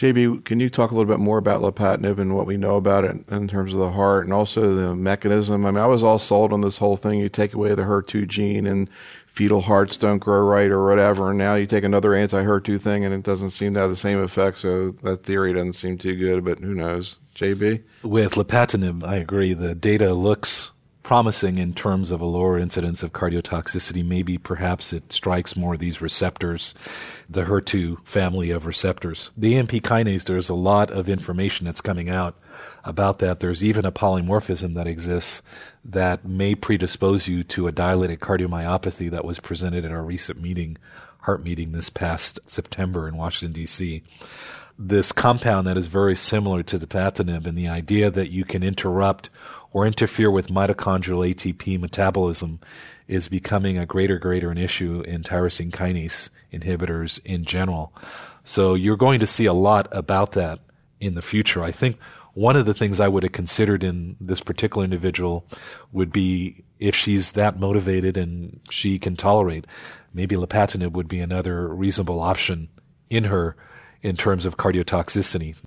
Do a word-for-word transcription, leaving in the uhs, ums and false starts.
J B, can you talk a little bit more about lapatinib and what we know about it in terms of the heart and also the mechanism? I mean, I was all sold on this whole thing. You take away the H E R two gene and fetal hearts don't grow right or whatever, and now you take another anti-H E R two thing and it doesn't seem to have the same effect, so that theory doesn't seem too good, but who knows? J B? With lapatinib, I agree. The data looks promising in terms of a lower incidence of cardiotoxicity. Maybe perhaps it strikes more of these receptors, the H E R two family of receptors. The A M P kinase, there's a lot of information that's coming out about that. There's even a polymorphism that exists that may predispose you to a dilated cardiomyopathy that was presented at our recent meeting, heart meeting this past September in Washington, D C This compound that is very similar to the lapatinib, and the idea that you can interrupt or interfere with mitochondrial A T P metabolism is becoming a greater, greater an issue in tyrosine kinase inhibitors in general. So you're going to see a lot about that in the future. I think one of the things I would have considered in this particular individual would be if she's that motivated and she can tolerate, maybe lapatinib would be another reasonable option in her in terms of cardiotoxicity.